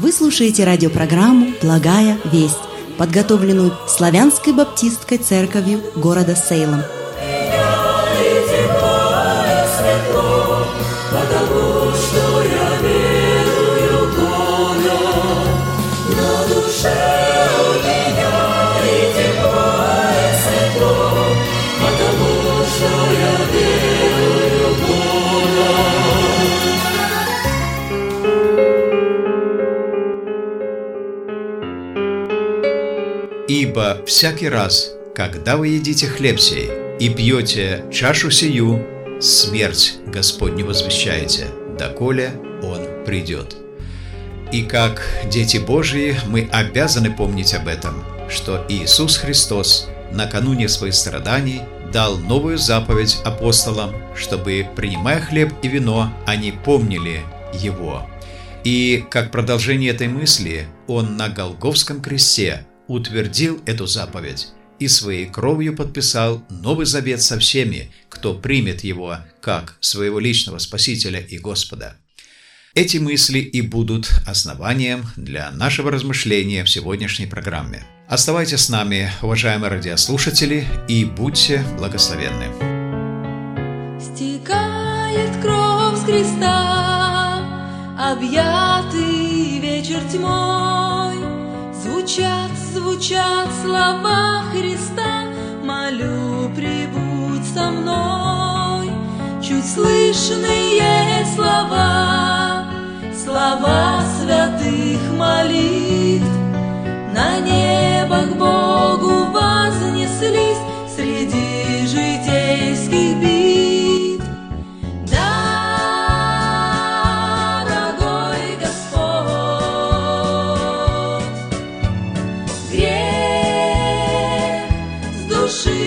Вы слушаете радиопрограмму «Благая весть», подготовленную Славянской баптистской церковью города Сейлом. Ибо всякий раз, когда вы едите хлеб сей и пьете чашу сию, смерть Господню возвещаете, доколе Он придет. И как дети Божьи мы обязаны помнить об этом, что Иисус Христос накануне своих страданий дал новую заповедь апостолам, чтобы, принимая хлеб и вино, они помнили Его. И как продолжение этой мысли, Он на Голгофском кресте утвердил эту заповедь и своей кровью подписал Новый Завет со всеми, кто примет его как своего личного Спасителя и Господа. Эти мысли и будут основанием для нашего размышления в сегодняшней программе. Оставайтесь с нами, уважаемые радиослушатели, и будьте благословенны. Стекает кровь с креста, объятый вечер тьмой. Звучат слова Христа, молю, прибудь со мной. Чуть слышные слова святых молитв, на небо к Богу вознеслись среди житейских битв. Дорогой Господь, грех с души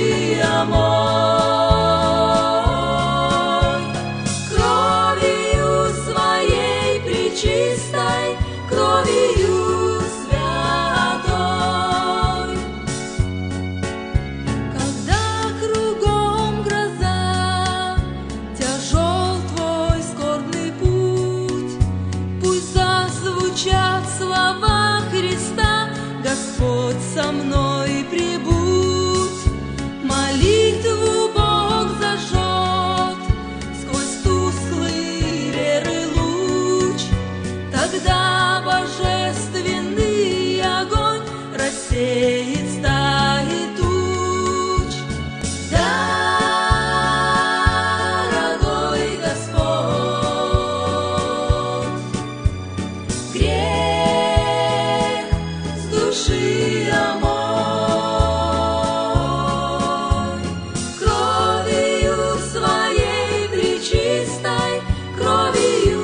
омой, кровью своей пречистой, кровью святой. Когда кругом гроза, тяжел твой скорбный путь, пусть зазвучат слова Христа, Господь со мной прибудь. Молитву Бог зажжет сквозь тусклый веры луч, тогда божественный огонь рассеет стаи туч. Дорогой Господь, грех с души омой, кровью своей пречистой, кровью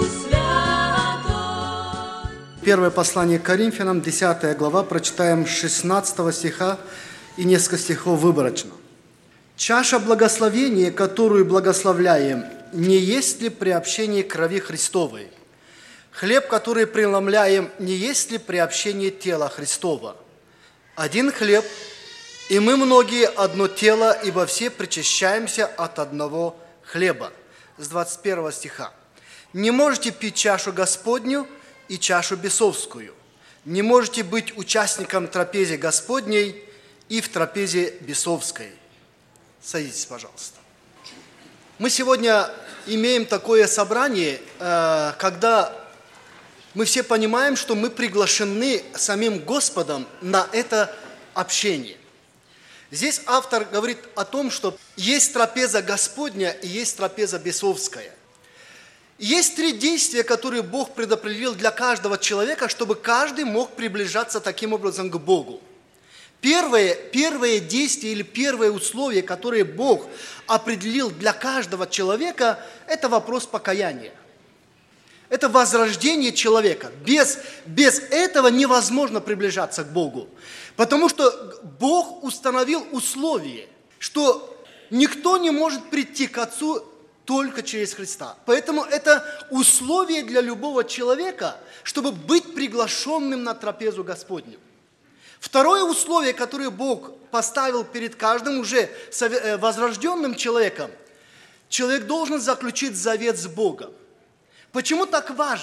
святой. Первое послание к Коринфянам, 10 глава, прочитаем с 16 стиха и несколько стихов выборочно. «Чаша благословения, которую благословляем, не есть ли приобщение крови Христовой? Хлеб, который преломляем, не есть ли приобщение тела Христова? Один хлеб, и мы многие одно тело, ибо все причащаемся от одного хлеба». С 21 стиха. «Не можете пить чашу Господню и чашу бесовскую. Не можете быть участником трапезы Господней и в трапезе бесовской». Садитесь, пожалуйста. Мы сегодня имеем такое собрание, когда мы все понимаем, что мы приглашены самим Господом на это общение. Здесь автор говорит о том, что есть трапеза Господня и есть трапеза бесовская. Есть три действия, которые Бог предопределил для каждого человека, чтобы каждый мог приближаться таким образом к Богу. Первое действие или первое условие, которое Бог определил для каждого человека, это вопрос покаяния. Это возрождение человека. Без этого невозможно приближаться к Богу. Потому что Бог установил условие, что никто не может прийти к Отцу только через Христа. Поэтому это условие для любого человека, чтобы быть приглашенным на трапезу Господню. Второе условие, которое Бог поставил перед каждым уже возрожденным человеком, человек должен заключить завет с Богом. Почему так важно?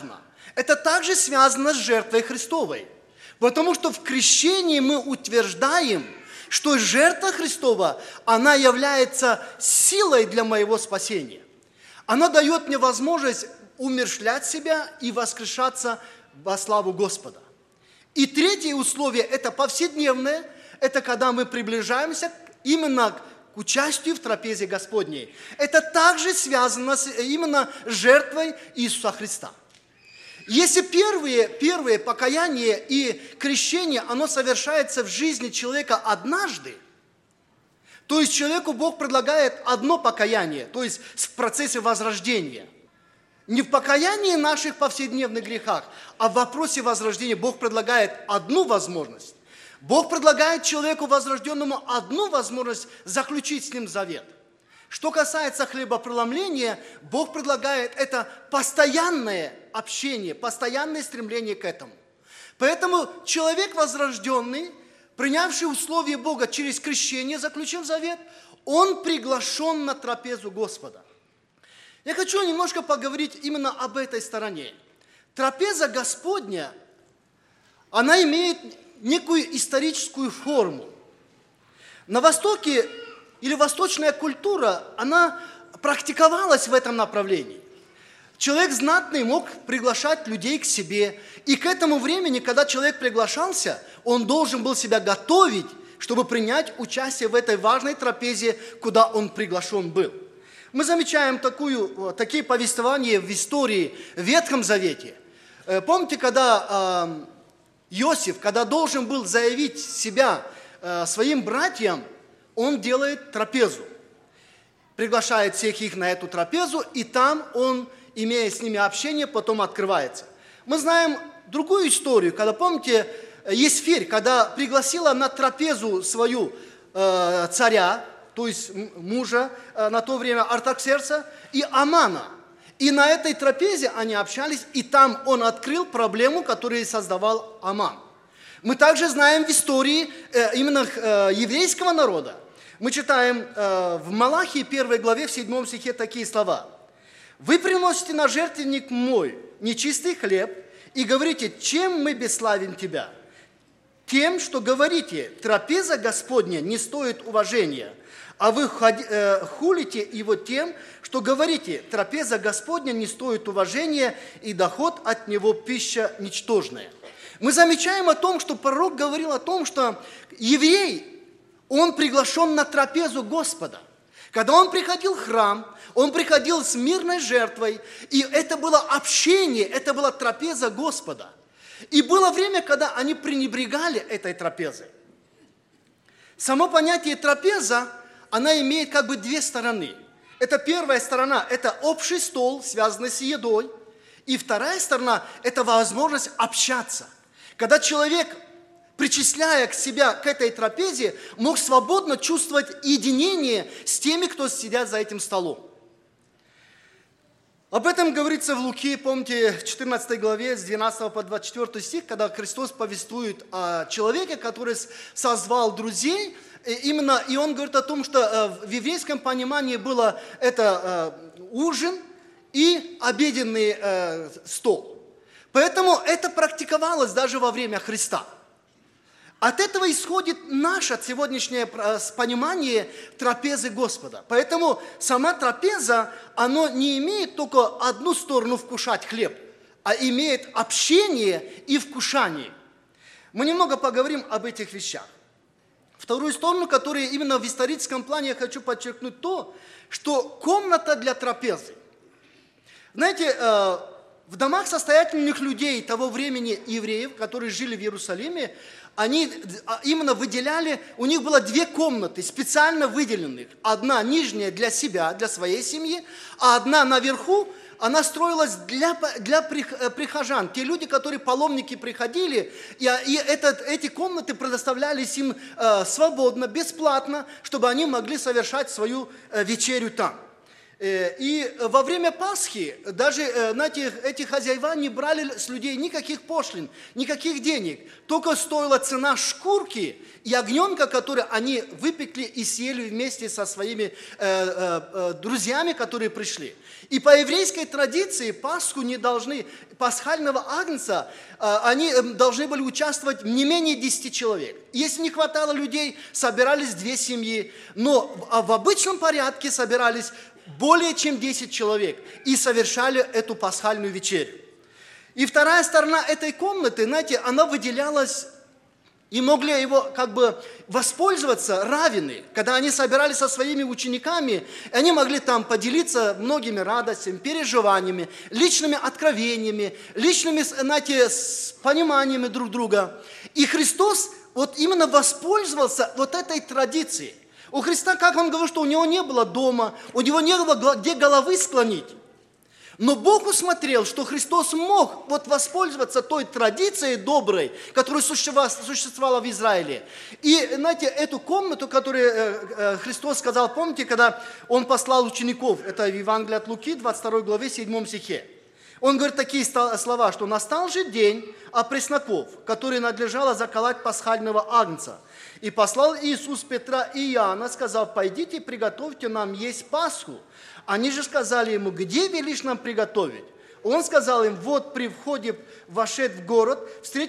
Это также связано с жертвой Христовой. Потому что в крещении мы утверждаем, что жертва Христова, она является силой для моего спасения. Она дает мне возможность умерщвлять себя и воскрешаться во славу Господа. И третье условие – это повседневное, это когда мы приближаемся именно к участию в трапезе Господней. Это также связано именно с жертвой Иисуса Христа. Если первое покаяние и крещение, оно совершается в жизни человека однажды, то есть человеку Бог предлагает одно покаяние, то есть в процессе возрождения. Не в покаянии наших повседневных грехах, а в вопросе возрождения Бог предлагает одну возможность. Бог предлагает человеку возрожденному одну возможность заключить с ним завет. Что касается хлебопреломления, Бог предлагает это постоянное общение, постоянное стремление к этому. Поэтому человек возрожденный, принявший условия Бога через крещение, заключив завет, он приглашен на трапезу Господа. Я хочу немножко поговорить именно об этой стороне. Трапеза Господня, она имеет некую историческую форму. На Востоке или восточная культура, она практиковалась в этом направлении. Человек знатный мог приглашать людей к себе. И к этому времени, когда человек приглашался, он должен был себя готовить, чтобы принять участие в этой важной трапезе, куда он приглашен был. Мы замечаем такие повествования в истории в Ветхом Завете. Помните, когда Иосиф, когда должен был заявить себя своим братьям, он делает трапезу, приглашает всех их на эту трапезу, и там он, имея с ними общение, потом открывается. Мы знаем другую историю, когда, помните, Есфирь, когда пригласила на трапезу свою царя, то есть мужа на то время Артаксеркса, и Амана. И на этой трапезе они общались, и там он открыл проблему, которую создавал Аман. Мы также знаем в истории именно еврейского народа. Мы читаем в Малахии 1 главе, в 7 стихе такие слова. «Вы приносите на жертвенник мой нечистый хлеб и говорите, чем мы бесславим тебя? Тем, что говорите, трапеза Господня не стоит уважения, а вы хулите его тем, что говорите, трапеза Господня не стоит уважения, и доход от него пища ничтожная». Мы замечаем о том, что пророк говорил о том, что еврей, он приглашен на трапезу Господа. Когда он приходил в храм, он приходил с мирной жертвой, и это было общение, это была трапеза Господа. И было время, когда они пренебрегали этой трапезой. Само понятие трапеза, она имеет как бы две стороны. Это первая сторона, это общий стол, связанный с едой. И вторая сторона, это возможность общаться. Когда человек, причисляя к себя к этой трапезе, мог свободно чувствовать единение с теми, кто сидят за этим столом. Об этом говорится в Луки, помните, в 14 главе, с 12 по 24 стих, когда Христос повествует о человеке, который созвал друзей, и он говорит о том, что в еврейском понимании было это ужин и обеденный стол. Поэтому это практиковалось даже во время Христа. От этого исходит наше сегодняшнее понимание трапезы Господа. Поэтому сама трапеза, она не имеет только одну сторону вкушать хлеб, а имеет общение и вкушание. Мы немного поговорим об этих вещах. Вторую сторону, которую именно в историческом плане я хочу подчеркнуть, то, что комната для трапезы. Знаете, в домах состоятельных людей того времени, евреев, которые жили в Иерусалиме, они именно выделяли, у них было две комнаты специально выделенных. Одна нижняя для себя, для своей семьи, а одна наверху, она строилась для прихожан. Те люди, которые паломники приходили, и эти комнаты предоставлялись им свободно, бесплатно, чтобы они могли совершать свою вечерю там. И во время Пасхи даже, знаете, эти хозяева не брали с людей никаких пошлин, никаких денег. Только стоила цена шкурки и ягненка, который они выпекли и съели вместе со своими друзьями, которые пришли. И по еврейской традиции Пасху не должны, пасхального агнца, они должны были участвовать не менее 10 человек. Если не хватало людей, собирались 2 семьи, но в обычном порядке собирались более чем 10 человек и совершали эту пасхальную вечерю. И вторая сторона этой комнаты, знаете, она выделялась, и могли его как бы воспользоваться раввины, когда они собирались со своими учениками, они могли там поделиться многими радостями, переживаниями, личными откровениями, личными, знаете, пониманиями друг друга. И Христос вот именно воспользовался вот этой традицией. У Христа, как он говорил, что у него не было дома, у него не было где головы склонить. Но Бог усмотрел, что Христос мог вот воспользоваться той традицией доброй, которая существовала в Израиле. И, знаете, эту комнату, которую Христос сказал, помните, когда Он послал учеников, это в Евангелии от Луки, 22 главе, 7 стихе. Он говорит такие слова, что «настал же день опресноков, который надлежало заколоть пасхального агнца. И послал Иисус Петра и Иоанна, сказав, пойдите, приготовьте нам есть Пасху. Они же сказали ему, где велишь нам приготовить? Он сказал им, вот при входе вошед в город,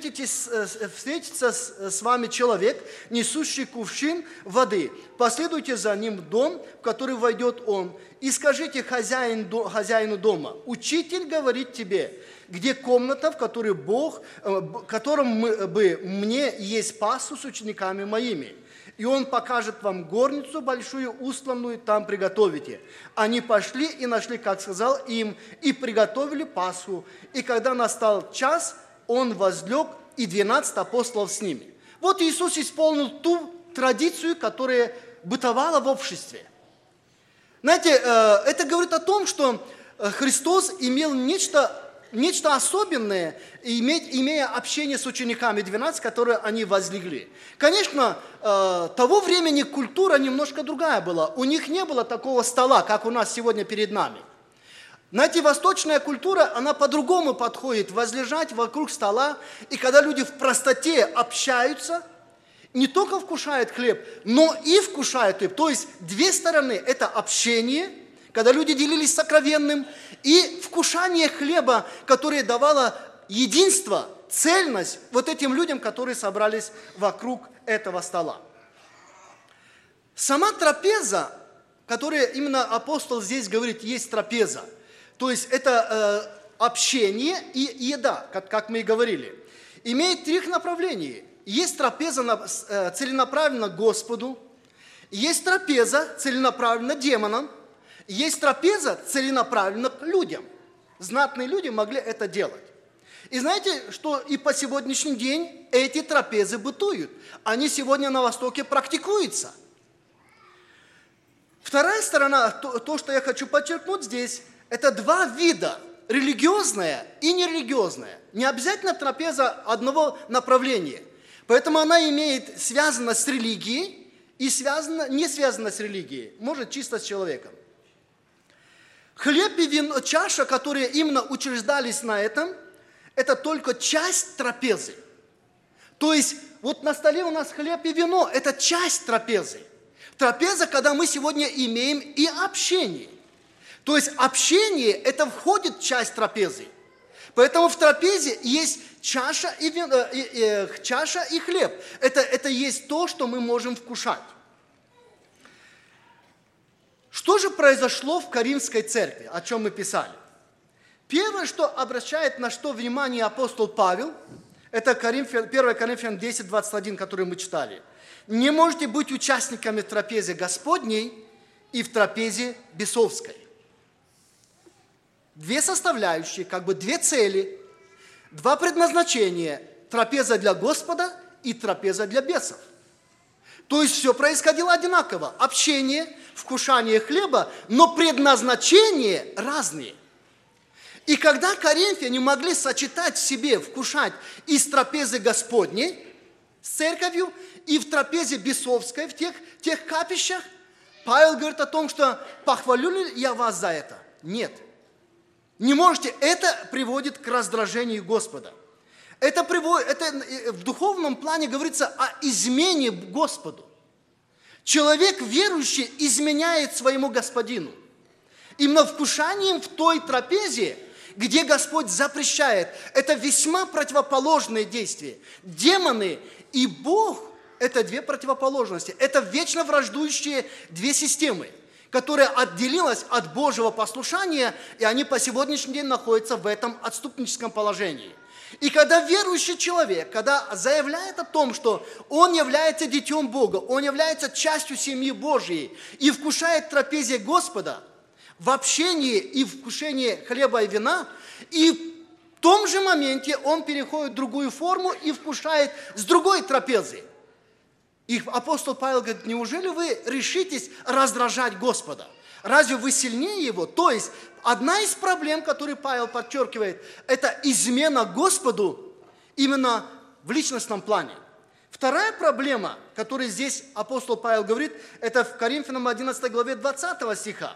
встретится с вами человек, несущий кувшин воды. Последуйте за ним в дом, в который войдет он, и скажите хозяину дома, учитель говорит тебе, где комната, в которой котором бы мне есть Пасху с учениками моими. И он покажет вам горницу большую, устланную, там приготовите. Они пошли и нашли, как сказал им, и приготовили Пасху. И когда настал час, он возлег, и 12 апостолов с ними. Вот Иисус исполнил ту традицию, которая бытовала в обществе. Знаете, это говорит о том, что Христос имел нечто особенное, имея общение с учениками 12, которые они возлегли. Конечно, того времени культура немножко другая была. У них не было такого стола, как у нас сегодня перед нами. Знаете, восточная культура, она по-другому подходит, возлежать вокруг стола, и когда люди в простоте общаются, не только вкушают хлеб, но и вкушают хлеб. То есть две стороны – это общение, когда люди делились сокровенным, и вкушание хлеба, которое давало единство, цельность вот этим людям, которые собрались вокруг этого стола. Сама трапеза, которая именно апостол здесь говорит, есть трапеза, то есть это общение и еда, как мы и говорили, имеет 3 направления. Есть трапеза целенаправленно Господу, есть трапеза целенаправленно демонам, есть трапеза целенаправленно к людям. Знатные люди могли это делать. И знаете, что и по сегодняшний день эти трапезы бытуют. Они сегодня на Востоке практикуются. Вторая сторона, то, что я хочу подчеркнуть здесь, это 2 вида. Религиозная и нерелигиозная. Не обязательно трапеза одного направления. Поэтому она связана с религией и не связана с религией. Может, чисто с человеком. Хлеб и вино, чаша, которые именно учреждались на этом, это только часть трапезы. То есть, вот на столе у нас хлеб и вино, это часть трапезы. Трапеза, когда мы сегодня имеем и общение. То есть, общение, это входит в часть трапезы. Поэтому в трапезе есть чаша и хлеб. Это есть то, что мы можем вкушать. Что же произошло в Коринфской церкви, о чем мы писали? Первое, что обращает на что внимание апостол Павел, это 1 Коринфянам 10, 21, который мы читали. Не можете быть участниками в трапезе Господней и в трапезе бесовской. 2 составляющие, 2 цели, 2 предназначения. Трапеза для Господа и трапеза для бесов. То есть все происходило одинаково. Общение, вкушание хлеба, но предназначения разные. И когда коринфяне могли сочетать в себе, вкушать из трапезы Господней с церковью, и в трапезе бесовской, в тех капищах, Павел говорит о том, что похвалю ли я вас за это? Нет. Не можете. Это приводит к раздражению Господа. Это в духовном плане говорится о измене Господу. Человек верующий изменяет своему Господину. Именно вкушанием в той трапезе, где Господь запрещает, это весьма противоположные действия. Демоны и Бог – это две противоположности. Это вечно враждующие две системы, которые отделились от Божьего послушания, и они по сегодняшний день находятся в этом отступническом положении. И когда верующий человек, когда заявляет о том, что он является детем Бога, он является частью семьи Божьей и вкушает трапезе Господа в общении и вкушении хлеба и вина, и в том же моменте он переходит в другую форму и вкушает с другой трапезы. И апостол Павел говорит: неужели вы решитесь раздражать Господа? Разве вы сильнее Его? То есть, одна из проблем, которую Павел подчеркивает, это измена Господу именно в личностном плане. Вторая проблема, которую здесь апостол Павел говорит, это в Коринфянам 11 главе 20 стиха.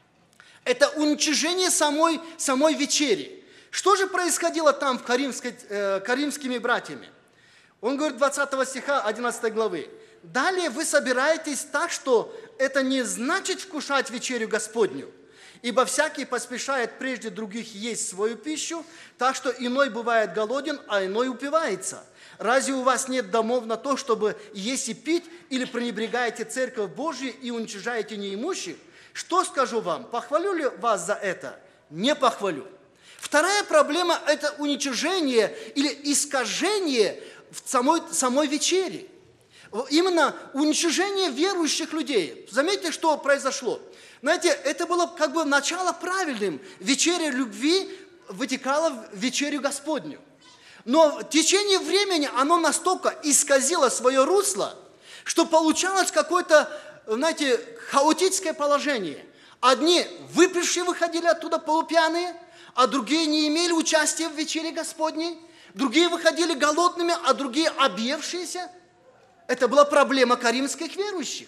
Это уничижение самой вечери. Что же происходило там каримскими братьями? Он говорит 20 стиха 11 главы. «Далее вы собираетесь так, что это не значит вкушать вечерю Господню, ибо всякий поспешает прежде других есть свою пищу, так что иной бывает голоден, а иной упивается. Разве у вас нет домов на то, чтобы есть и пить, или пренебрегаете церковь Божью и уничижаете неимущих? Что скажу вам? Похвалю ли вас за это? Не похвалю». Вторая проблема – это уничижение или искажение в самой вечере. Именно уничижение верующих людей. Заметьте, что произошло. Знаете, это было как бы начало правильным. Вечеря любви вытекала в вечерю Господню. Но в течение времени оно настолько исказило свое русло, что получалось какое-то, знаете, хаотическое положение. Одни выпившие выходили оттуда полупьяные, а другие не имели участия в вечере Господней. Другие выходили голодными, а другие объевшиеся. Это была проблема каримских верующих.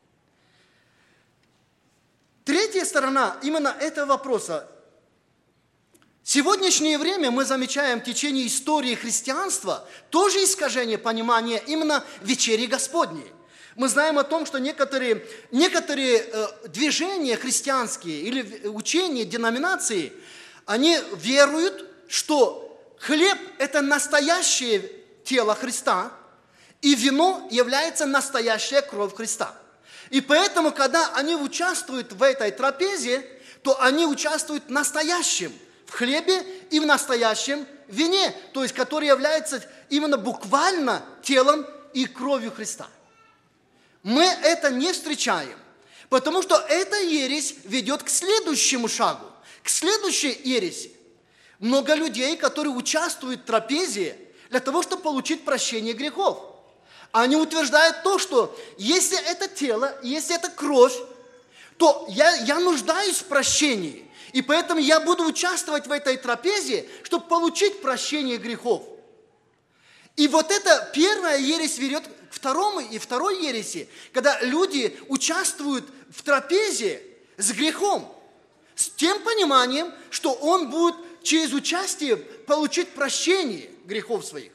Третья сторона именно этого вопроса. В сегодняшнее время мы замечаем в течение истории христианства тоже искажение понимания именно вечери Господней. Мы знаем о том, что некоторые движения христианские или учения, деноминации, они веруют, что хлеб – это настоящее тело Христа, и вино является настоящая кровь Христа. И поэтому, когда они участвуют в этой трапезе, то они участвуют в настоящем, в хлебе и в настоящем вине, то есть который является именно буквально телом и кровью Христа. Мы это не встречаем, потому что эта ересь ведет к следующему шагу, к следующей ереси. Много людей, которые участвуют в трапезе для того, чтобы получить прощение грехов. Они утверждают то, что если это тело, если это кровь, то я нуждаюсь в прощении. И поэтому я буду участвовать в этой трапезе, чтобы получить прощение грехов. И вот эта первая ересь ведет к второй ереси, когда люди участвуют в трапезе с грехом, с тем пониманием, что он будет через участие получить прощение грехов своих.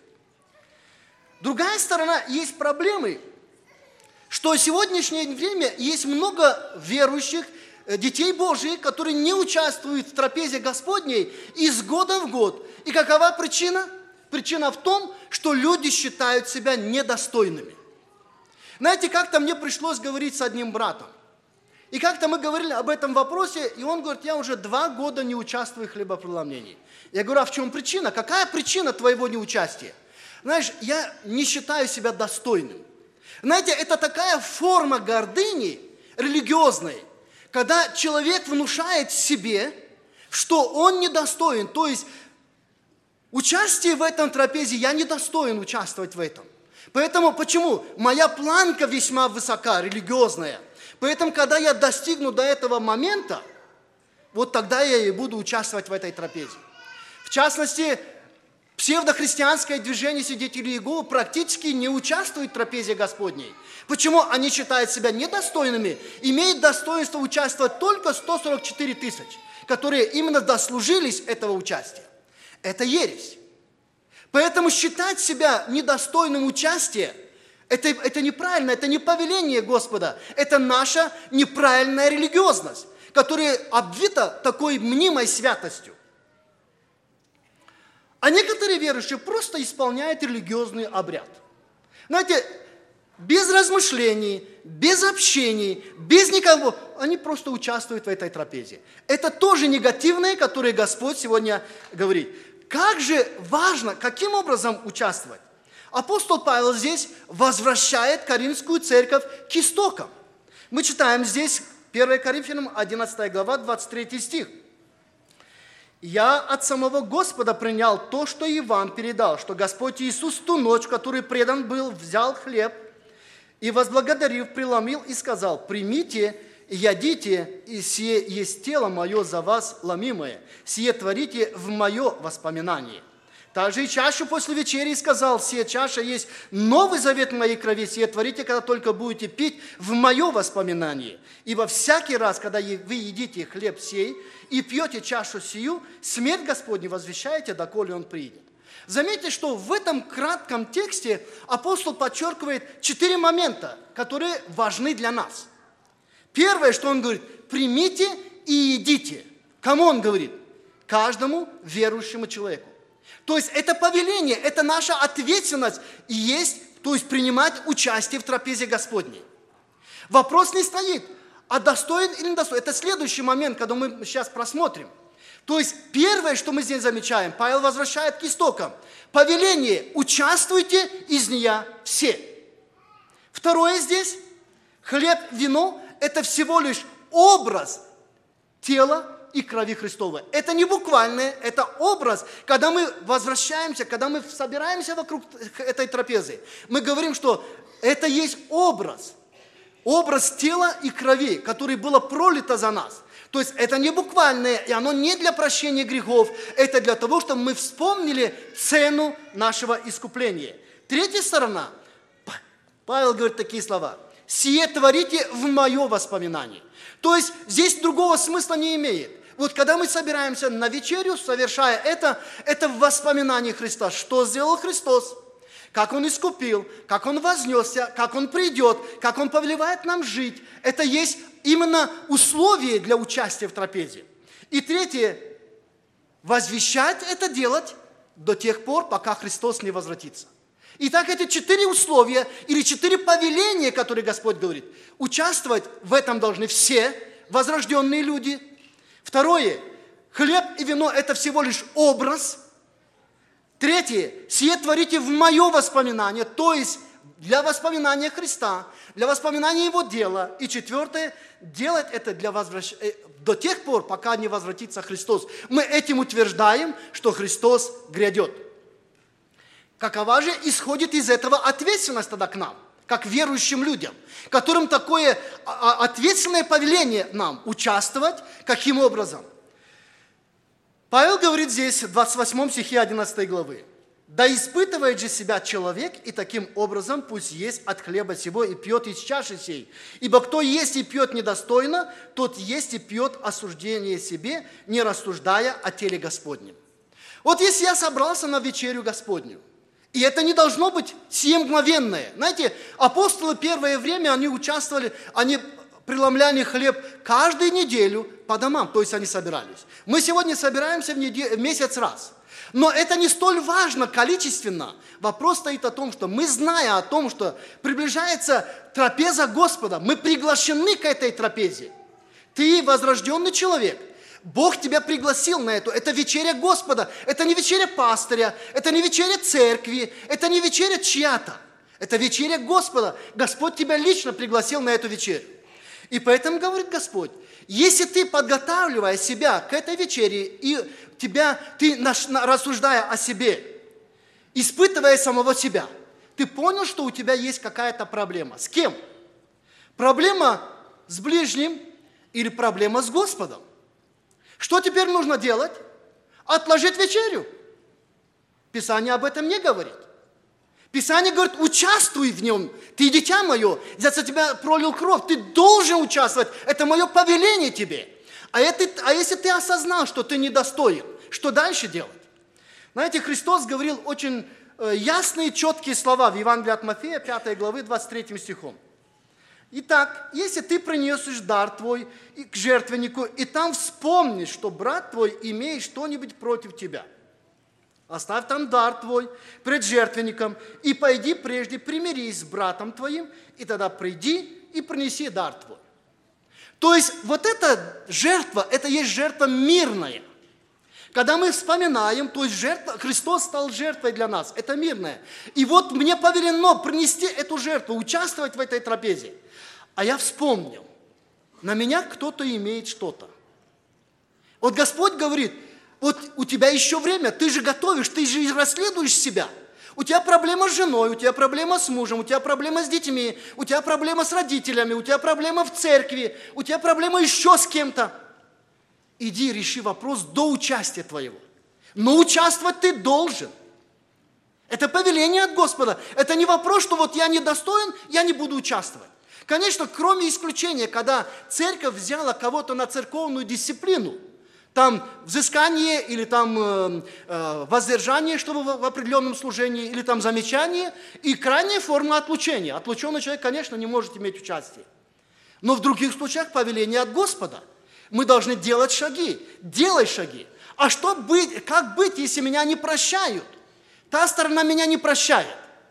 Другая сторона, есть проблемы, что в сегодняшнее время есть много верующих, детей Божьих, которые не участвуют в трапезе Господней из года в год. И какова причина? Причина в том, что люди считают себя недостойными. Знаете, как-то мне пришлось говорить с одним братом. И как-то мы говорили об этом вопросе, и он говорит: я уже 2 года не участвую в хлебопреломлении. Я говорю: а в чем причина? Какая причина твоего неучастия? Знаешь, я не считаю себя достойным. Знаете, это такая форма гордыни религиозной, когда человек внушает себе, что он недостоин. То есть участие в этом трапезе, я недостоин участвовать в этом. Поэтому почему? Моя планка весьма высока, религиозная. Поэтому, когда я достигну до этого момента, вот тогда я и буду участвовать в этой трапезе. В частности, Псевдохристианское движение свидетелей Иеговы практически не участвует в трапезе Господней. Почему? Они считают себя недостойными, имеют достоинство участвовать только 144 тысячи, которые именно дослужились этого участия. Это ересь. Поэтому считать себя недостойным участия, это неправильно, это не повеление Господа, это наша неправильная религиозность, которая обвита такой мнимой святостью. А некоторые верующие просто исполняют религиозный обряд. Знаете, без размышлений, без общений, без никого, они просто участвуют в этой трапезе. Это тоже негативное, которое Господь сегодня говорит. Как же важно, каким образом участвовать? Апостол Павел здесь возвращает Коринфскую церковь к истокам. Мы читаем здесь 1 Коринфянам 11 глава, 23 стих. «Я от самого Господа принял то, что и вам передал, что Господь Иисус в ту ночь, в которую предан был, взял хлеб и, возблагодарив, преломил и сказал: примите и ядите, и сие есть тело мое за вас ломимое, сие творите в мое воспоминание. Также и чашу после вечери сказал: сия чаша есть новый завет в моей крови, сие творите, когда только будете пить в мое воспоминание. Ибо всякий раз, когда вы едите хлеб сей и пьете чашу сию, смерть Господню возвещаете, доколе Он приидет». Заметьте, что в этом кратком тексте апостол подчеркивает 4 момента, которые важны для нас. Первое, что он говорит: примите и едите. Кому он говорит? Каждому верующему человеку. То есть это повеление, это наша ответственность и есть, то есть принимать участие в трапезе Господней. Вопрос не стоит, а достоин или не достоин. Это следующий момент, когда мы сейчас просмотрим. То есть первое, что мы здесь замечаем, Павел возвращает к истокам. Повеление: участвуйте из нее все. Второе здесь: хлеб, вино – это всего лишь образ тела и крови Христовой. Это не буквальное, это образ. Когда мы возвращаемся, когда мы собираемся вокруг этой трапезы, мы говорим, что это есть образ. Образ тела и крови, который было пролито за нас. То есть это не буквальное, и оно не для прощения грехов, это для того, чтобы мы вспомнили цену нашего искупления. Третья сторона. Павел говорит такие слова: «Сие творите в мое воспоминание». То есть здесь другого смысла не имеет. Вот когда мы собираемся на вечерю, совершая это в воспоминании Христа. Что сделал Христос? Как Он искупил, как Он вознесся, как Он придет, как Он повелевает нам жить. Это есть именно условие для участия в трапезе. И третье, возвещать это делать до тех пор, пока Христос не возвратится. Итак, это 4 условия или 4 повеления, которые Господь говорит. Участвовать в этом должны все возрожденные люди. Второе, хлеб и вино – это всего лишь образ. Третье, сие творите в мое воспоминание, то есть для воспоминания Христа, для воспоминания Его дела. И четвертое, делать это до тех пор, пока не возвратится Христос. Мы этим утверждаем, что Христос грядет. Какова же исходит из этого ответственность тогда к нам, как верующим людям, которым такое ответственное повеление нам участвовать, каким образом? Павел говорит здесь в 28 стихе 11 главы: «Да испытывает же себя человек, и таким образом пусть есть от хлеба сего и пьет из чаши сей. Ибо кто ест и пьет недостойно, тот есть и пьет осуждение себе, не рассуждая о теле Господнем». Вот если я собрался на вечерю Господню, и это не должно быть сие мгновенное. Знаете, апостолы первое время, они участвовали, они преломляли хлеб каждую неделю по домам, то есть они собирались. Мы сегодня собираемся в месяц раз. Но это не столь важно количественно. Вопрос стоит о том, что мы, зная о том, что приближается трапеза Господа, мы приглашены к этой трапезе. Ты возрожденный человек. Бог тебя пригласил на эту. Это вечеря Господа. Это не вечеря пастыря. Это не вечеря церкви. Это не вечеря чья-то. Это вечеря Господа. Господь тебя лично пригласил на эту вечерю. И поэтому говорит Господь: если ты, подготавливая себя к этой вечере, и ты рассуждая о себе, испытывая самого себя, ты понял, что у тебя есть какая-то проблема. С кем? Проблема с ближним или проблема с Господом? Что теперь нужно делать? Отложить вечерю. Писание об этом не говорит. Писание говорит, участвуй в нем. Ты дитя мое, я за тебя пролил кровь. Ты должен участвовать. Это мое повеление тебе. А если ты осознал, что ты недостоин, что дальше делать? Знаете, Христос говорил очень ясные, четкие слова в Евангелии от Матфея, 5 главы, 23 стихом. Итак, если ты принесешь дар твой к жертвеннику, и там вспомнишь, что брат твой имеет что-нибудь против тебя, оставь там дар твой пред жертвенником, и пойди прежде примирись с братом твоим, и тогда приди и принеси дар твой. То есть вот эта жертва, это есть жертва мирная. Когда мы вспоминаем, то есть жертва, Христос стал жертвой для нас, это мирное. И вот мне повелено принести эту жертву, участвовать в этой трапезе. А я вспомнил, на меня кто-то имеет что-то. Вот Господь говорит, вот у тебя еще время, ты же готовишь, ты же расследуешь себя. У тебя проблема с женой, у тебя проблема с мужем, у тебя проблема с детьми, у тебя проблема с родителями, у тебя проблема в церкви, у тебя проблема еще с кем-то. Иди, реши вопрос до участия твоего. Но участвовать ты должен. Это повеление от Господа. Это не вопрос, что вот я недостоин, я не буду участвовать. Конечно, кроме исключения, когда церковь взяла кого-то на церковную дисциплину, там взыскание или там воздержание, чтобы в определенном служении, или там замечание, и крайняя форма отлучения. Отлученный человек, конечно, не может иметь участие. Но в других случаях повеление от Господа. Мы должны делать шаги. Делай шаги. А что быть, как быть, если меня не прощают? Та сторона меня не прощает.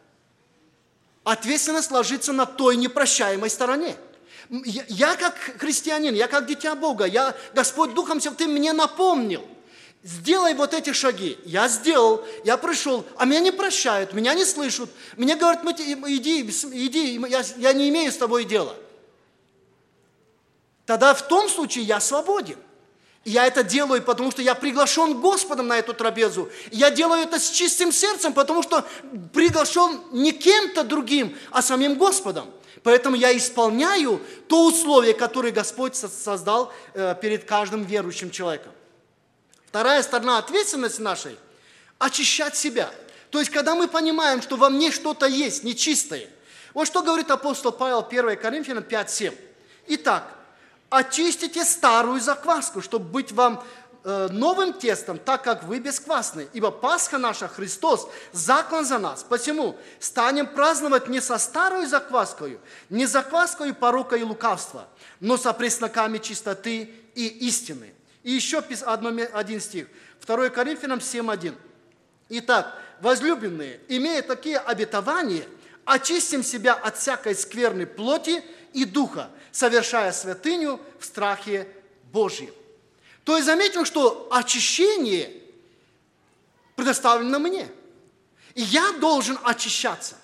Ответственность ложится на той непрощаемой стороне. Я как христианин, я как дитя Бога, Господь Духом Святым мне напомнил. Сделай вот эти шаги. Я сделал, я пришел, а меня не прощают, меня не слышат. Мне говорят, иди, я не имею с тобой дела. Тогда в том случае я свободен. И я это делаю, потому что я приглашен Господом на эту трапезу. И я делаю это с чистым сердцем, потому что приглашен не кем-то другим, а самим Господом. Поэтому я исполняю то условие, которое Господь создал перед каждым верующим человеком. Вторая сторона ответственности нашей – очищать себя. То есть, когда мы понимаем, что во мне что-то есть нечистое. Вот что говорит апостол Павел 1 Коринфянам 5:7. Итак, очистите старую закваску, чтобы быть вам новым тестом, так как вы бесквасны. Ибо Пасха наша, Христос, заклан за нас. Посему станем праздновать не со старой закваскою, не закваскою порока и лукавства, но со пресноками чистоты и истины. И еще один стих, 2 Коринфянам 7:1. Итак, возлюбленные, имея такие обетования, очистим себя от всякой скверной плоти и духа, совершая святыню в страхе Божьем. То есть заметим, что очищение предоставлено мне. И я должен очищаться.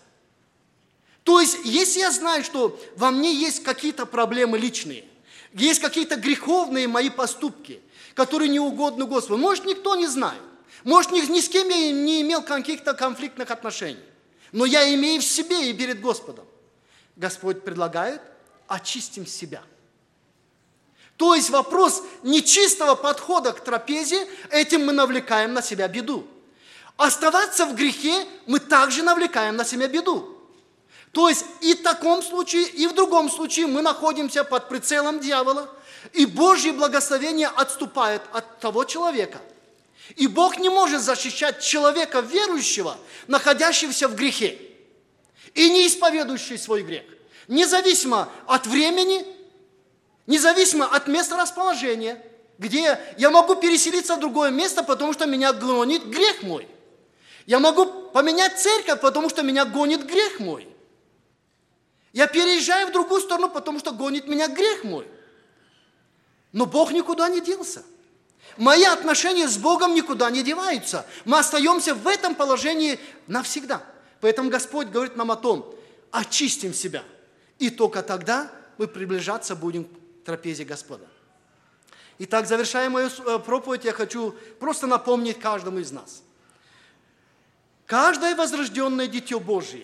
То есть, если я знаю, что во мне есть какие-то проблемы личные, есть какие-то греховные мои поступки, которые не угодны Господу, может, никто не знает, может, ни с кем я не имел каких-то конфликтных отношений, но я имею в себе и перед Господом. Господь предлагает: очистим себя. То есть вопрос нечистого подхода к трапезе, этим мы навлекаем на себя беду. Оставаться в грехе мы также навлекаем на себя беду. То есть и в таком случае, и в другом случае мы находимся под прицелом дьявола, и Божье благословение отступает от того человека. И Бог не может защищать человека верующего, находящегося в грехе, и не исповедующий свой грех. Независимо от времени, независимо от места расположения, где я могу переселиться в другое место, потому что меня гонит грех мой. Я могу поменять церковь, потому что меня гонит грех мой. Я переезжаю в другую сторону, потому что гонит меня грех мой. Но Бог никуда не делся. Мои отношения с Богом никуда не деваются. Мы остаемся в этом положении навсегда. Поэтому Господь говорит нам о том: очистим себя. И только тогда мы приближаться будем к трапезе Господа. Итак, завершая мою проповедь, я хочу просто напомнить каждому из нас. Каждое возрожденное дитё Божие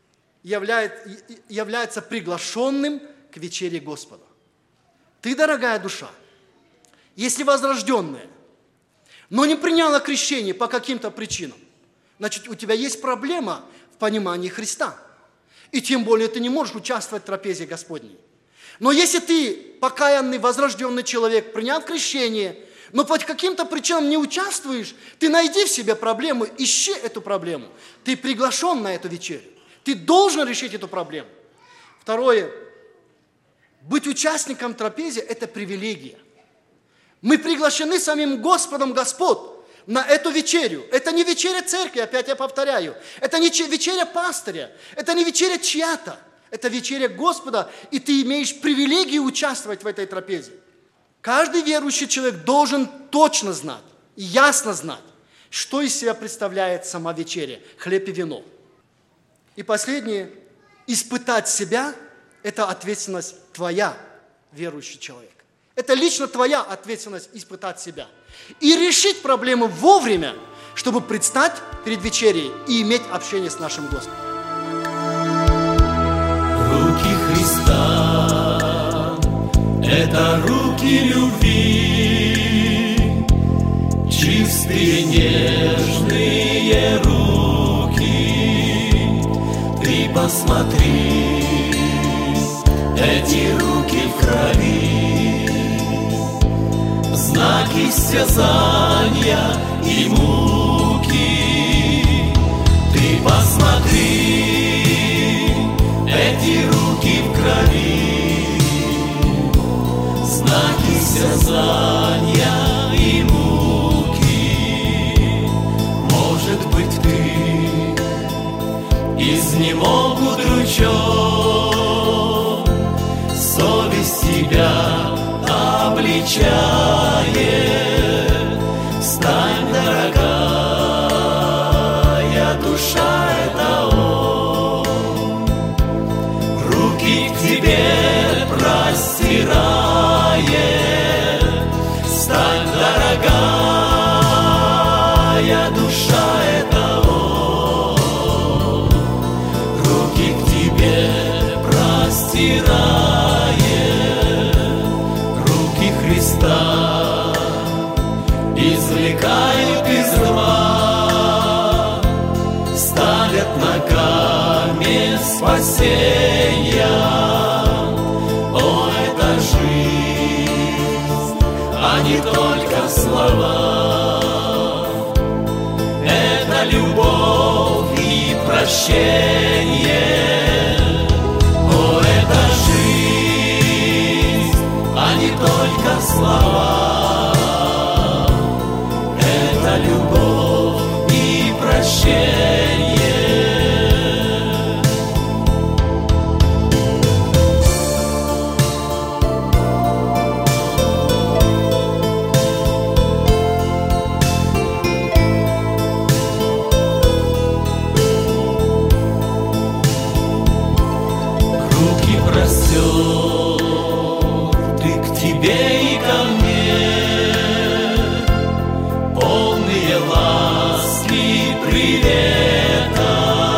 является приглашенным к вечере Господа. Ты, дорогая душа, если возрожденная, но не приняла крещение по каким-то причинам, значит, у тебя есть проблема в понимании Христа. И тем более ты не можешь участвовать в трапезе Господней. Но если ты покаянный, возрожденный человек, приняв крещение, но по каким-то причинам не участвуешь, ты найди в себе проблему, ищи эту проблему. Ты приглашен на эту вечерю. Ты должен решить эту проблему. Второе. Быть участником трапезы – это привилегия. Мы приглашены самим Господом Господь на эту вечерю. Это не вечеря церкви, опять я повторяю. Это не вечеря пастыря. Это не вечеря чья-то. Это вечеря Господа, и ты имеешь привилегию участвовать в этой трапезе. Каждый верующий человек должен точно знать, ясно знать, что из себя представляет сама вечеря, хлеб и вино. И последнее, испытать себя – это ответственность твоя, верующий человек. Это лично твоя ответственность испытать себя. И решить проблему вовремя, чтобы предстать перед вечерей и иметь общение с нашим Господом. Руки Христа – это руки любви, чистые, нежные руки. Ты посмотри, эти руки в крови, знаки истязания и муки. Ты посмотри, эти руки в крови, знаки истязания и муки. Может быть, ты изнемог удручен, совесть тебя обличает. Встань, дорогая душа, это Он. Руки к тебе простирает. Встань, дорогая душа, это Он. Руки к тебе простирает. Руки Христа извлекают из рва, ставят ногами спасения. О, это жизнь, а не только слова. Это любовь и прощение. О, это жизнь, а не только слова. Это любовь и прощение. Руки простерты к тебе и ко мне, полные ласки и привета.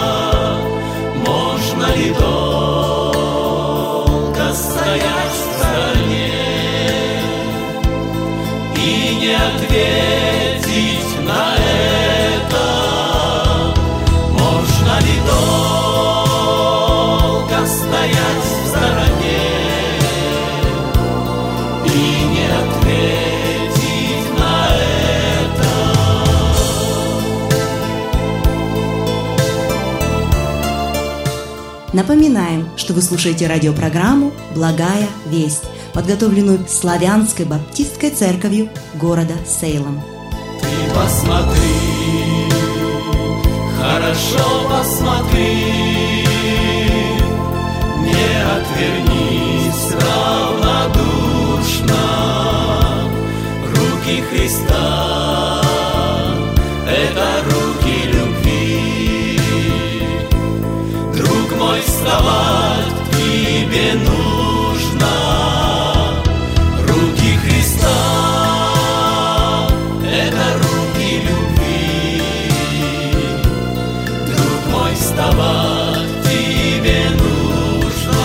Можно ли долго стоять в стороне и не ответить на это? Можно ли долго стоять в стороне и не ответить на это? Напоминаем, что вы слушаете радиопрограмму «Благая весть», подготовленную Славянской баптистской церковью города Сейлом. Ты посмотри, хорошо посмотри, не отвернись равнодушно. Руки Христа – это руки любви. Друг мой, вставать к тебе нужно. Руки Христа – это руки любви. Друг мой, вставать к тебе нужно.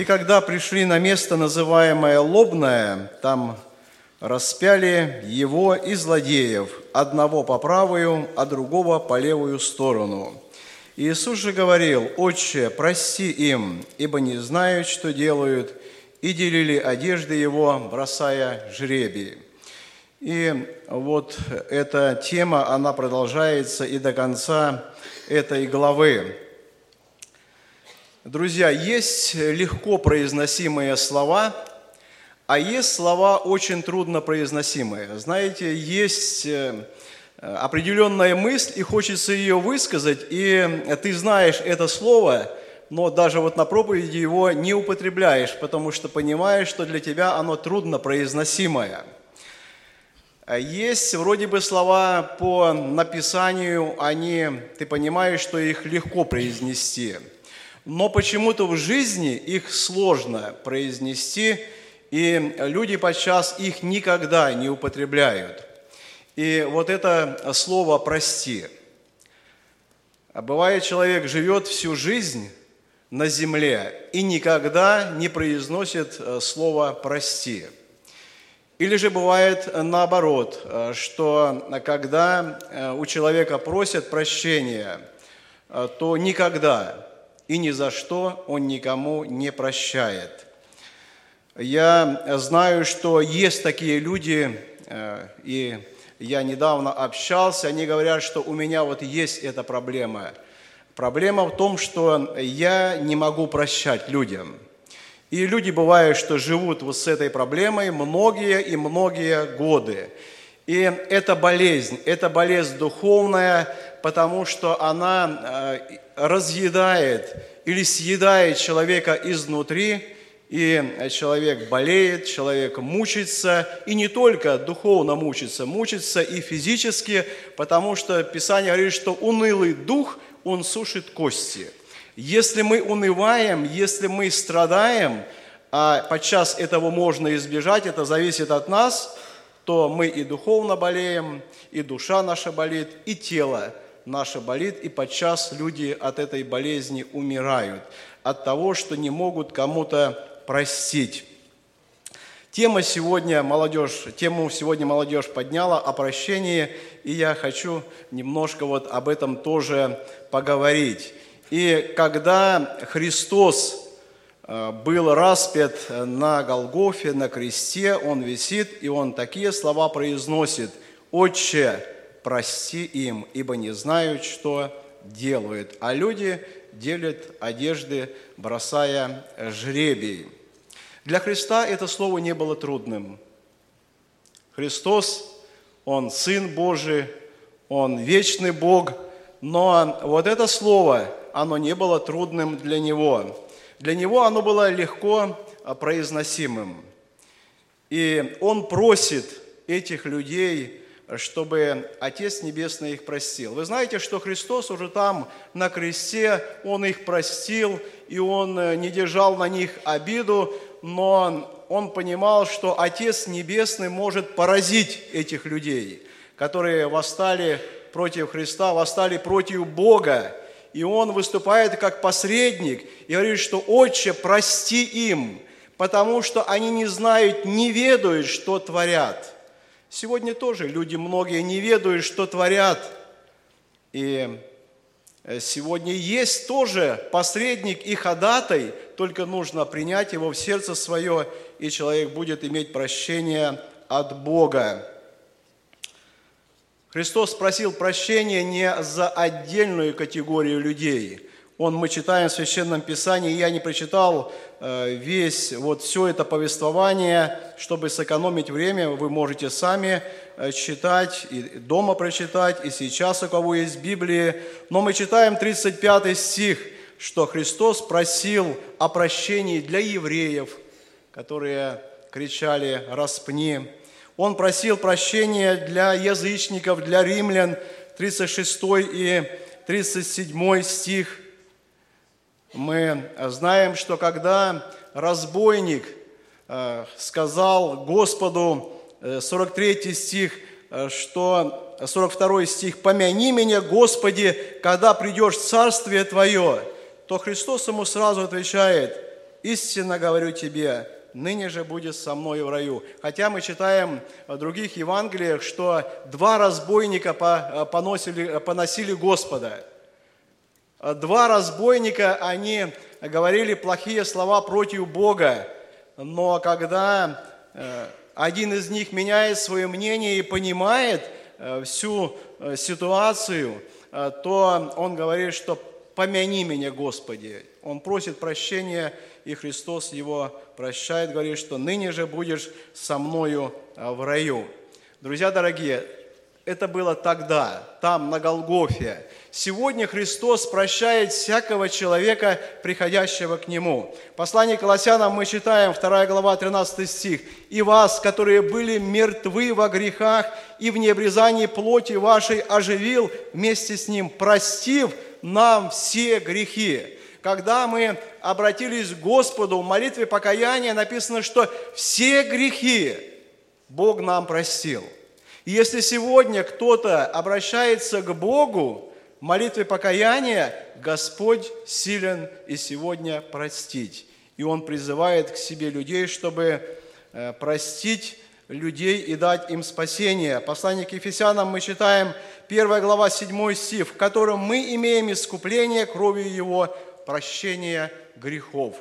когда пришли на место, называемое Лобное, там распяли его и злодеев, одного по правую, а другого по левую сторону. Иисус же говорил: «Отче, прости им, ибо не знают, что делают», и делили одежды его, бросая жребий. И вот эта тема, она продолжается и до конца этой главы. Друзья, есть легко произносимые слова, а есть слова очень трудно произносимые. Знаете, есть определенная мысль, и хочется ее высказать, и ты знаешь это слово, но даже вот на проповеди его не употребляешь, потому что понимаешь, что для тебя оно трудно произносимое. Есть вроде бы слова по написанию, ты понимаешь, что их легко произнести, но почему-то в жизни их сложно произнести, и люди подчас их никогда не употребляют. И вот это слово «прости». Бывает, человек живет всю жизнь на земле и никогда не произносит слово «прости». Или же бывает наоборот, что когда у человека просят прощения, то никогда и ни за что он никому не прощает. Я знаю, что есть такие люди, и я недавно общался, они говорят, что у меня вот есть эта проблема. Проблема в том, что я не могу прощать людям. И люди, бывает, что живут вот с этой проблемой многие и многие годы. И это болезнь духовная, потому что она разъедает или съедает человека изнутри, и человек болеет, человек мучится, и не только духовно мучится и физически, потому что Писание говорит, что унылый дух, он сушит кости. Если мы унываем, если мы страдаем, а подчас этого можно избежать, это зависит от нас, то мы и духовно болеем, и душа наша болит, и тело наше болит, и подчас люди от этой болезни умирают, от того, что не могут кому-то простить. Тему сегодня молодежь подняла о прощении, и я хочу немножко вот об этом тоже поговорить. И когда Христос был распят на Голгофе, на кресте, Он висит, и Он такие слова произносит: «Отче, прости им, ибо не знают, что делают». А люди делят одежды, бросая жребий. Для Христа это слово не было трудным. Христос, Он Сын Божий, Он вечный Бог, но вот это слово, оно не было трудным для Него. Для Него оно было легко произносимым. И Он просит этих людей, чтобы Отец Небесный их простил. Вы знаете, что Христос уже там на кресте, Он их простил, и Он не держал на них обиду, но Он понимал, что Отец Небесный может поразить этих людей, которые восстали против Христа, восстали против Бога. И Он выступает как посредник и говорит, что «Отче, прости им, потому что они не знают, не ведают, что творят». Сегодня тоже люди многие не ведают, что творят. И сегодня есть тоже посредник и ходатай, только нужно принять его в сердце свое, и человек будет иметь прощение от Бога. Христос просил прощения не за отдельную категорию людей. Мы читаем в Священном Писании, я не прочитал все это повествование, чтобы сэкономить время, вы можете сами читать, и дома прочитать, и сейчас, у кого есть Библия. Но мы читаем 35 стих, что Христос просил о прощении для евреев, которые кричали «Распни». Он просил прощения для язычников, для римлян, 36 и 37 стих. Мы знаем, что когда разбойник сказал Господу, 43 стих, 42 стих, «Помяни меня, Господи, когда придешь в Царствие Твое», то Христос ему сразу отвечает: истинно говорю тебе, ныне же будешь со мною в раю». Хотя мы читаем в других Евангелиях, что 2 разбойника поносили Господа. 2 разбойника, они говорили плохие слова против Бога, но когда один из них меняет свое мнение и понимает всю ситуацию, то он говорит, что «помяни меня, Господи». Он просит прощения, и Христос его прощает, говорит, что «ныне же будешь со мною в раю». Друзья дорогие, это было тогда, там, на Голгофе. Сегодня Христос прощает всякого человека, приходящего к Нему. В послании к Колоссянам мы читаем, 2 глава, 13 стих. «И вас, которые были мертвы во грехах и в необрезании плоти вашей, оживил вместе с Ним, простив нам все грехи». Когда мы обратились к Господу в молитве покаяния, написано, что все грехи Бог нам простил. И если сегодня кто-то обращается к Богу в молитве покаяния, Господь силен и сегодня простить. И Он призывает к себе людей, чтобы простить людей и дать им спасение. Послание к Ефесянам мы читаем, 1 глава, 7 стих, в котором мы имеем искупление кровью Его, прощение грехов.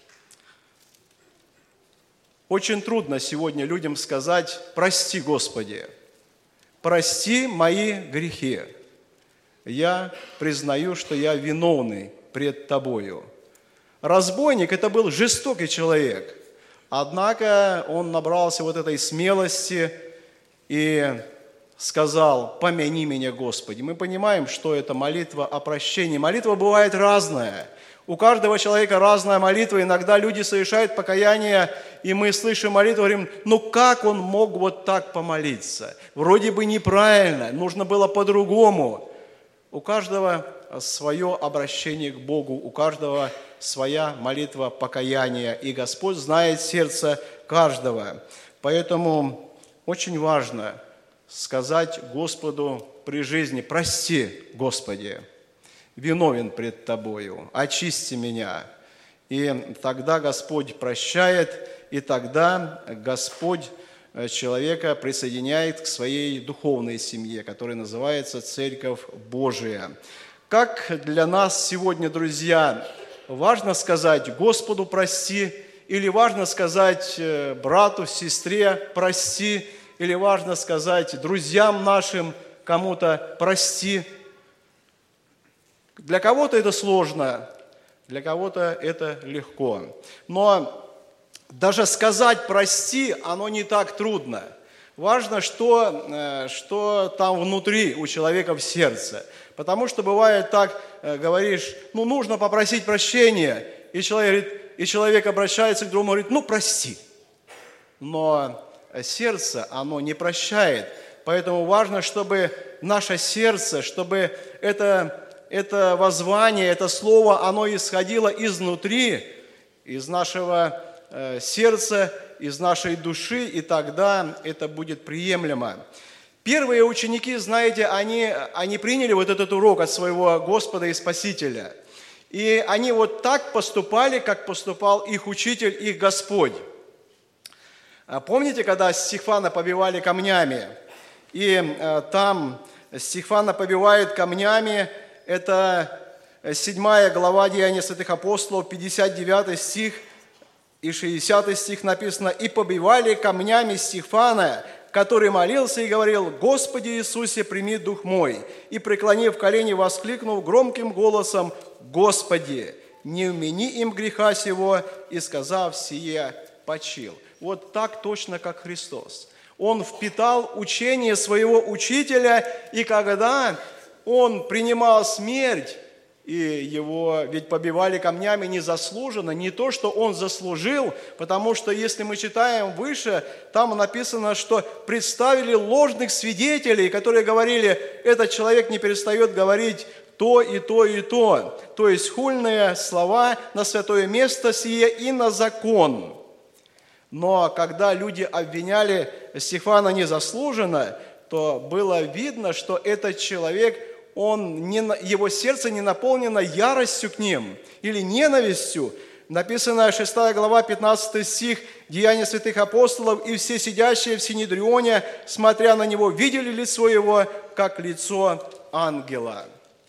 Очень трудно сегодня людям сказать: «Прости, Господи, прости мои грехи. Я признаю, что я виновный пред Тобою». Разбойник – это был жестокий человек, однако он набрался вот этой смелости и сказал: «Помяни меня, Господи». Мы понимаем, что это молитва о прощении. Молитва бывает разная. У каждого человека разная молитва. Иногда люди совершают покаяние, и мы слышим молитву, говорим: ну как он мог вот так помолиться? Вроде бы неправильно, нужно было по-другому. У каждого свое обращение к Богу, у каждого своя молитва покаяния, и Господь знает сердце каждого. Поэтому очень важно сказать Господу при жизни: «Прости, Господи, виновен пред Тобою, очисти меня». И тогда Господь прощает, и тогда Господь человека присоединяет к своей духовной семье, которая называется Церковь Божия. Как для нас сегодня, друзья, важно сказать Господу «прости», или важно сказать брату, сестре «прости», или важно сказать друзьям нашим кому-то «прости». Для кого-то это сложно, для кого-то это легко. Но даже сказать «прости» оно не так трудно. Важно, что там внутри у человека в сердце. Потому что бывает так, говоришь: ну, нужно попросить прощения, и человек обращается к другому и говорит: ну, прости. Но сердце, оно не прощает. Поэтому важно, чтобы наше сердце, чтобы это воззвание, это слово, оно исходило изнутри, из нашего сердца, из нашей души, и тогда это будет приемлемо. Первые ученики, знаете, они приняли вот этот урок от своего Господа и Спасителя. И они вот так поступали, как поступал их учитель, их Господь. Помните, когда Стефана побивали камнями? И там Стефана побивает камнями, это 7 глава Деяний святых апостолов, 59 стих и 60 стих написано: «И побивали камнями Стефана, который молился и говорил: Господи Иисусе, прими дух мой. И, преклонив колени, воскликнул громким голосом: Господи, не вмени им греха сего, и, сказав сие, почил». Вот так точно, как Христос. Он впитал учение своего учителя, и когда он принимал смерть, и его ведь побивали камнями незаслуженно, не то, что он заслужил, потому что, если мы читаем выше, там написано, что представили ложных свидетелей, которые говорили: этот человек не перестает говорить то и то и то. То есть хульные слова на святое место сие и на закон. Но когда люди обвиняли Стефана незаслуженно, то было видно, что этот человек, его сердце не наполнено яростью к ним или ненавистью. Написано 6 глава, 15 стих, Деяния святых апостолов, «И все сидящие в Синедрионе, смотря на него, видели лицо его, как лицо ангела».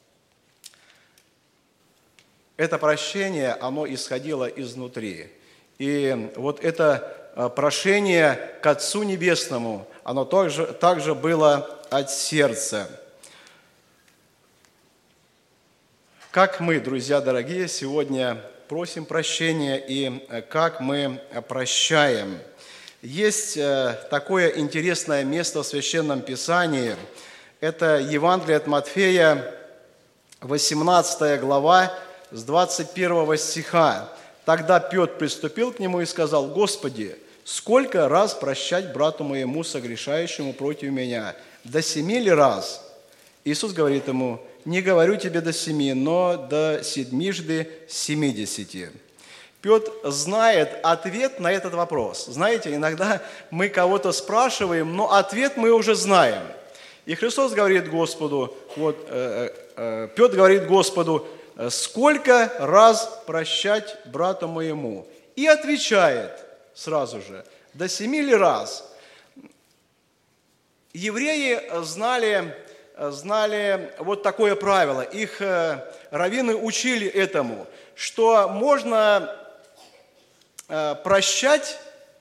Это прощение, оно исходило изнутри. И вот это прошение к Отцу Небесному, оно также было от сердца. Как мы, друзья дорогие, сегодня просим прощения и как мы прощаем? Есть такое интересное место в Священном Писании. Это Евангелие от Матфея, 18 глава, с 21 стиха. «Тогда Петр приступил к нему и сказал: Господи, сколько раз прощать брату моему, согрешающему против меня? До 7 ли раз?» Иисус говорит ему: «Не говорю тебе до 7, но до 70». Петр знает ответ на этот вопрос. Знаете, иногда мы кого-то спрашиваем, но ответ мы уже знаем. И Христос говорит Господу, Петр говорит Господу: «Сколько раз прощать брату моему?» И отвечает сразу же: «До 7 ли раз?» Евреи знали вот такое правило. Их раввины учили этому, что можно прощать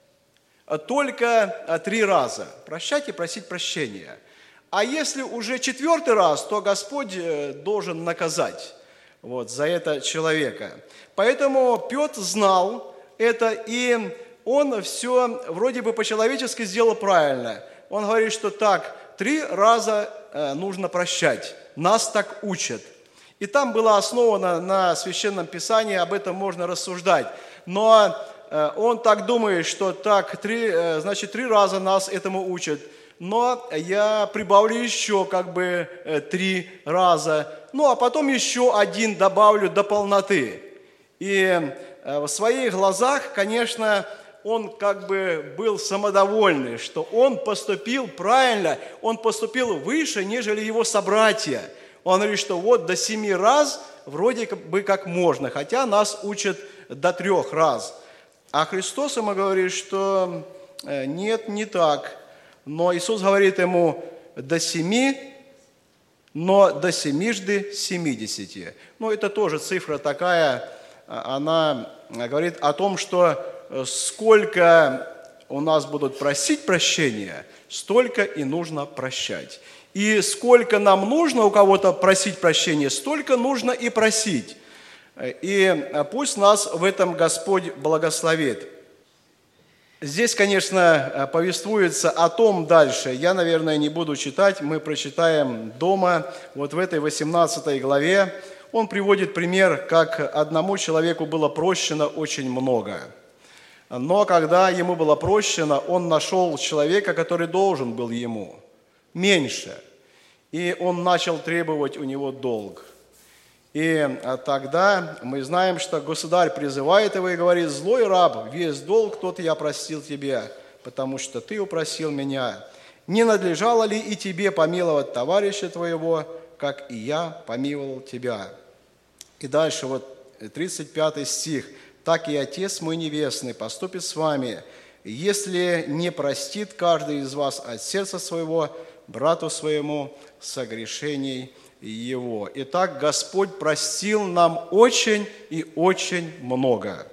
только 3 раза. Прощать и просить прощения. А если уже 4-й раз, то Господь должен наказать за это человека. Поэтому Петр знал это, и он все вроде бы по-человечески сделал правильно. Он говорит, что так, 3 раза нужно прощать. Нас так учат. И там было основано на Священном Писании, об этом можно рассуждать. Но он так думает, что так, 3 раза нас этому учат. Но я прибавлю еще 3 раза. Ну, а потом еще 1 добавлю до полноты. И в своих глазах, конечно, он был самодовольный, что он поступил правильно, он поступил выше, нежели его собратья. Он говорит, что вот до 7 раз вроде бы как можно, хотя нас учат до 3 раз. А Христос ему говорит, что нет, не так. Но Иисус говорит ему: до 7, но до 70. Ну, это тоже цифра такая, она говорит о том, что сколько у нас будут просить прощения, столько и нужно прощать. И сколько нам нужно у кого-то просить прощения, столько нужно и просить. И пусть нас в этом Господь благословит. Здесь, конечно, повествуется о том дальше. Я, наверное, не буду читать, мы прочитаем дома. Вот в этой 18 главе он приводит пример, как одному человеку было прощено очень много. Но когда ему было прощено, он нашел человека, который должен был ему меньше. И он начал требовать у него долг. И тогда мы знаем, что государь призывает его и говорит: «Злой раб, весь долг тот я простил тебе, потому что ты упросил меня. Не надлежало ли и тебе помиловать товарища твоего, как и я помиловал тебя?» И дальше 35 стих. «Так и Отец мой Небесный поступит с вами, если не простит каждый из вас от сердца своего брату своему согрешений его». Итак, Господь простил нам очень и очень много.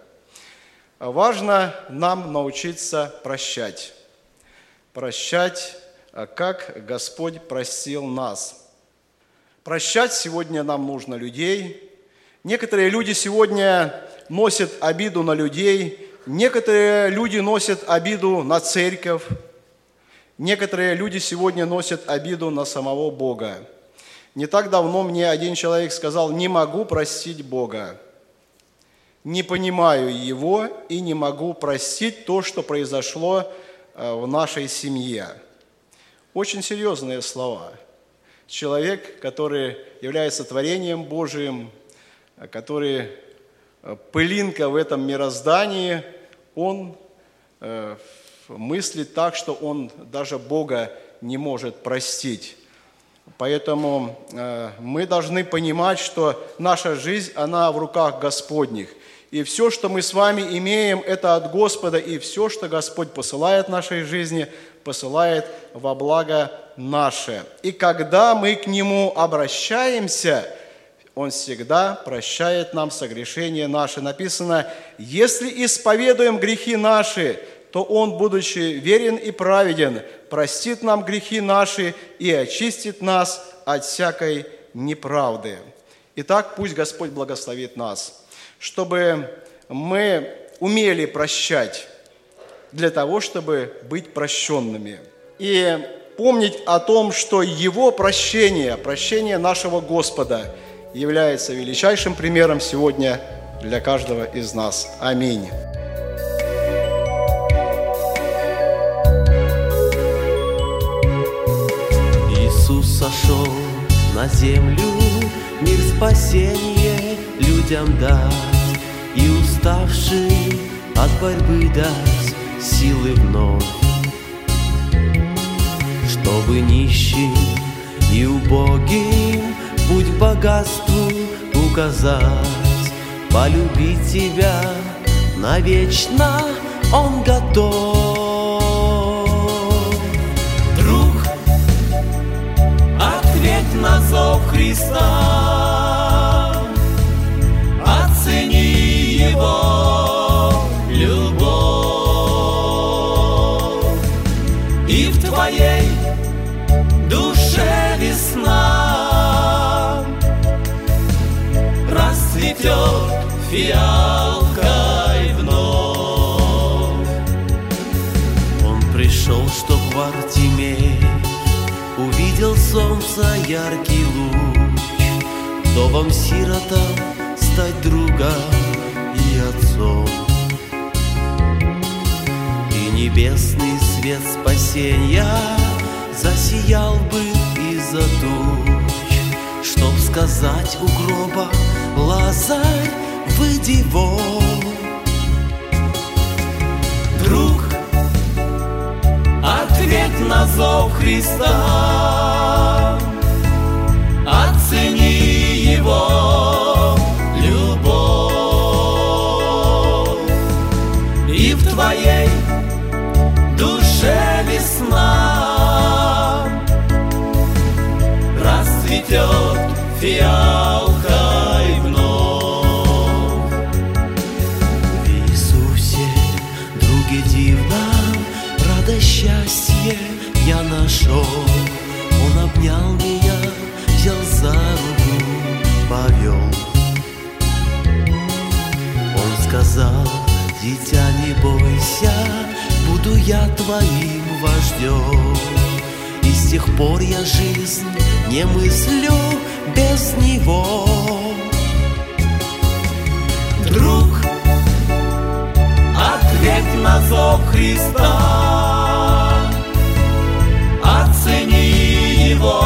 Важно нам научиться прощать. Прощать, как Господь простил нас. Прощать сегодня нам нужно людей. Некоторые люди сегодня носят обиду на людей, некоторые люди носят обиду на церковь, некоторые люди сегодня носят обиду на самого Бога. Не так давно мне один человек сказал: «Не могу простить Бога, не понимаю Его и не могу простить то, что произошло в нашей семье». Очень серьезные слова. Человек, который является творением Божиим, который пылинка в этом мироздании, он мыслит так, что он даже Бога не может простить. Поэтому мы должны понимать, что наша жизнь, она в руках Господних. И все, что мы с вами имеем, это от Господа. И все, что Господь посылает в нашей жизни, посылает во благо наше. И когда мы к Нему обращаемся, Он всегда прощает нам согрешения наши. Написано: «Если исповедуем грехи наши, то Он, будучи верен и праведен, простит нам грехи наши и очистит нас от всякой неправды». Итак, пусть Господь благословит нас, чтобы мы умели прощать для того, чтобы быть прощенными. И помнить о том, что Его прощение, прощение нашего Господа, является величайшим примером сегодня для каждого из нас. Аминь. Иисус сошел на землю, мир спасения людям дать, и уставшим от борьбы дать силы вновь, чтобы нищим и убогим путь к богатству указать, полюбить Тебя навечно Он готов. Друг, ответь на зов Христа, оцени Его любовь, и в твоей душе весна расцветет фиалкой вновь. Он пришел, чтоб Вартимей увидел солнца яркий луч, вдовам сиротам стать другом и отцом, и небесный свет спасения засиял бы из-за туч, чтоб сказать у гроба: Лазарь, выйди вон. Друг, ответь на зов Христа, оцени Его любовь, и в твоей душе весна расцветет фиалкой вновь. В Иисусе, друге дивном, радость, счастье я нашел. Он обнял меня, взял за руку, повел. Он сказал: дитя, не бойся, буду я твоим вождем. И с тех пор я жизнь не мыслю без Него. Друг, ответь на зов Христа, оцени Его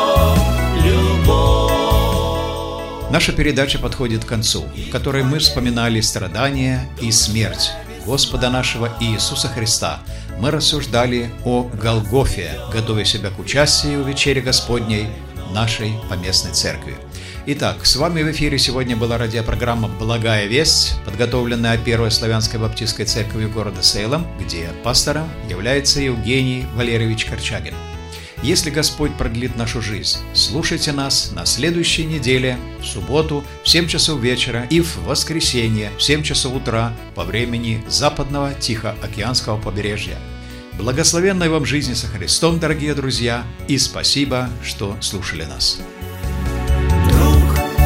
любовь. Наша передача подходит к концу, в которой мы вспоминали страдания и смерть Господа нашего Иисуса Христа. Мы рассуждали о Голгофе, готовя себя к участию в вечере Господней нашей поместной церкви. Итак, с вами в эфире сегодня была радиопрограмма «Благая весть», подготовленная Первой славянской баптистской церковью города Сейлом, где пастором является Евгений Валерьевич Корчагин. Если Господь продлит нашу жизнь, слушайте нас на следующей неделе, в субботу в 7 часов вечера и в воскресенье в 7 часов утра по времени западного Тихоокеанского побережья. Благословенной вам жизни со Христом, дорогие друзья, и спасибо, что слушали нас. Друг,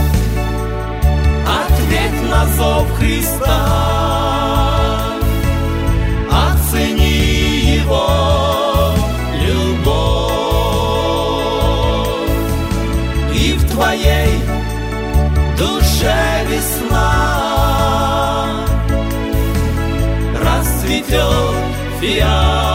ответь на зов Христа, оцени Его любовь, и в твоей душе весна расцветет фиалка.